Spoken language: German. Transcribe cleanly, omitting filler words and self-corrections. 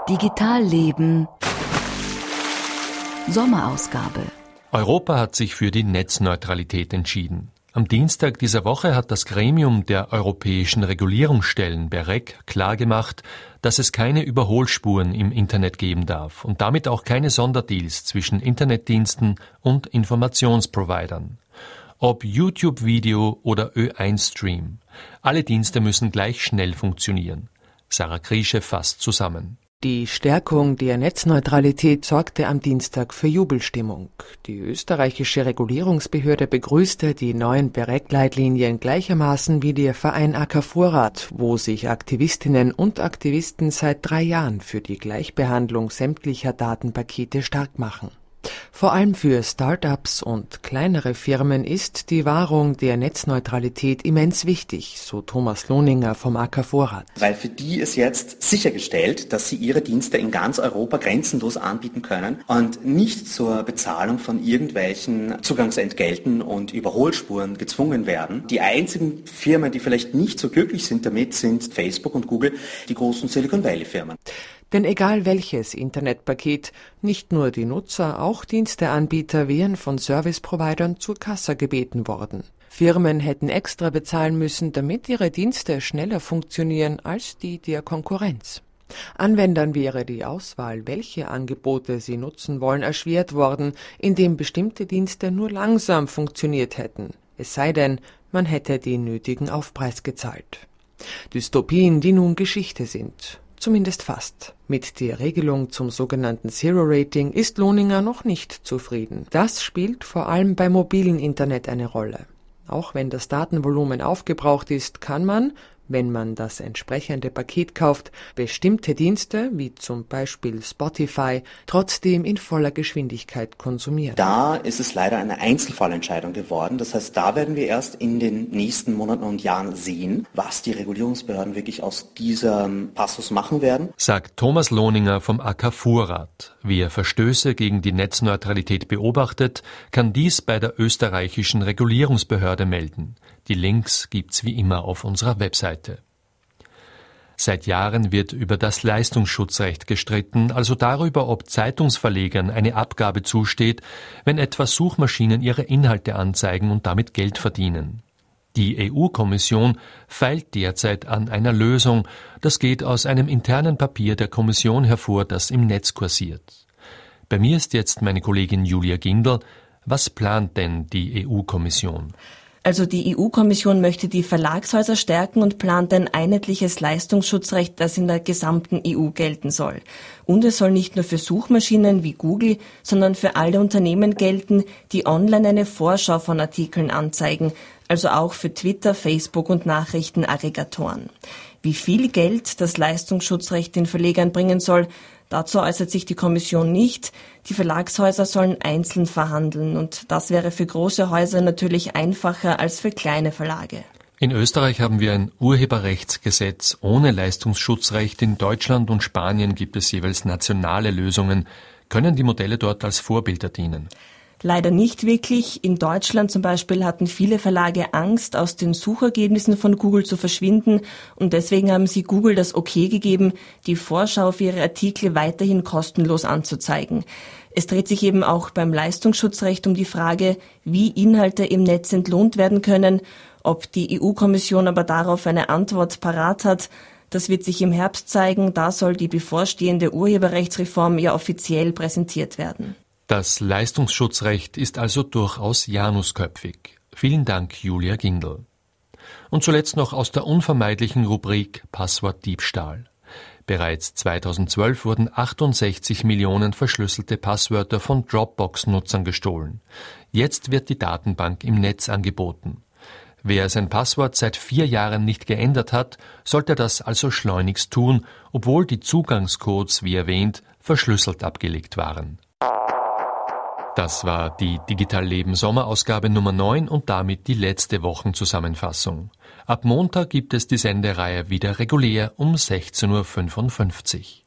Digitalleben Sommerausgabe. Europa hat sich für die Netzneutralität entschieden. Am Dienstag dieser Woche hat das Gremium der europäischen Regulierungsstellen BEREC klargemacht, dass es keine Überholspuren im Internet geben darf und damit auch keine Sonderdeals zwischen Internetdiensten und Informationsprovidern. Ob YouTube-Video oder Ö1-Stream. Alle Dienste müssen gleich schnell funktionieren. Sarah Kriesche fasst zusammen. Die Stärkung der Netzneutralität sorgte am Dienstag für Jubelstimmung. Die österreichische Regulierungsbehörde begrüßte die neuen BEREC-Leitlinien gleichermaßen wie der Verein AK-Vorrat, wo sich Aktivistinnen und Aktivisten seit 3 Jahren für die Gleichbehandlung sämtlicher Datenpakete stark machen. Vor allem für Start-ups und kleinere Firmen ist die Wahrung der Netzneutralität immens wichtig, so Thomas Lohninger vom AK-Vorrat. Weil für die ist jetzt sichergestellt, dass sie ihre Dienste in ganz Europa grenzenlos anbieten können und nicht zur Bezahlung von irgendwelchen Zugangsentgelten und Überholspuren gezwungen werden. Die einzigen Firmen, die vielleicht nicht so glücklich sind damit, sind Facebook und Google, die großen Silicon Valley-Firmen. Denn egal welches Internetpaket, nicht nur die Nutzer, auch Diensteanbieter wären von Service-Providern zur Kasse gebeten worden. Firmen hätten extra bezahlen müssen, damit ihre Dienste schneller funktionieren als die der Konkurrenz. Anwendern wäre die Auswahl, welche Angebote sie nutzen wollen, erschwert worden, indem bestimmte Dienste nur langsam funktioniert hätten. Es sei denn, man hätte den nötigen Aufpreis gezahlt. Dystopien, die nun Geschichte sind. Zumindest fast. Mit der Regelung zum sogenannten Zero-Rating ist Lohninger noch nicht zufrieden. Das spielt vor allem beim mobilen Internet eine Rolle. Auch wenn das Datenvolumen aufgebraucht ist, kann man, wenn man das entsprechende Paket kauft, bestimmte Dienste, wie zum Beispiel Spotify, trotzdem in voller Geschwindigkeit konsumieren. Da ist es leider eine Einzelfallentscheidung geworden. Das heißt, da werden wir erst in den nächsten Monaten und Jahren sehen, was die Regulierungsbehörden wirklich aus diesem Passus machen werden. Sagt Thomas Lohninger vom AK-Vorrat. Wer Verstöße gegen die Netzneutralität beobachtet, kann dies bei der österreichischen Regulierungsbehörde melden. Die Links gibt's wie immer auf unserer Webseite. Seit Jahren wird über das Leistungsschutzrecht gestritten, also darüber, ob Zeitungsverlegern eine Abgabe zusteht, wenn etwa Suchmaschinen ihre Inhalte anzeigen und damit Geld verdienen. Die EU-Kommission feilt derzeit an einer Lösung. Das geht aus einem internen Papier der Kommission hervor, das im Netz kursiert. Bei mir ist jetzt meine Kollegin Julia Gindl. Was plant denn die EU-Kommission? Also die EU-Kommission möchte die Verlagshäuser stärken und plant ein einheitliches Leistungsschutzrecht, das in der gesamten EU gelten soll. Und es soll nicht nur für Suchmaschinen wie Google, sondern für alle Unternehmen gelten, die online eine Vorschau von Artikeln anzeigen, also auch für Twitter, Facebook und Nachrichtenaggregatoren. Wie viel Geld das Leistungsschutzrecht den Verlegern bringen soll, dazu äußert sich die Kommission nicht. Die Verlagshäuser sollen einzeln verhandeln und das wäre für große Häuser natürlich einfacher als für kleine Verlage. In Österreich haben wir ein Urheberrechtsgesetz ohne Leistungsschutzrecht. In Deutschland und Spanien gibt es jeweils nationale Lösungen. Können die Modelle dort als Vorbilder dienen? Leider nicht wirklich. In Deutschland zum Beispiel hatten viele Verlage Angst, aus den Suchergebnissen von Google zu verschwinden und deswegen haben sie Google das Okay gegeben, die Vorschau für ihre Artikel weiterhin kostenlos anzuzeigen. Es dreht sich eben auch beim Leistungsschutzrecht um die Frage, wie Inhalte im Netz entlohnt werden können. Ob die EU-Kommission aber darauf eine Antwort parat hat, das wird sich im Herbst zeigen. Da soll die bevorstehende Urheberrechtsreform ja offiziell präsentiert werden. Das Leistungsschutzrecht ist also durchaus janusköpfig. Vielen Dank, Julia Gindl. Und zuletzt noch aus der unvermeidlichen Rubrik Passwortdiebstahl. Bereits 2012 wurden 68 Millionen verschlüsselte Passwörter von Dropbox-Nutzern gestohlen. Jetzt wird die Datenbank im Netz angeboten. Wer sein Passwort seit 4 Jahren nicht geändert hat, sollte das also schleunigst tun, obwohl die Zugangscodes, wie erwähnt, verschlüsselt abgelegt waren. Das war die Digitalleben Sommerausgabe Nummer 9 und damit die letzte Wochenzusammenfassung. Ab Montag gibt es die Sendereihe wieder regulär um 16:55 Uhr.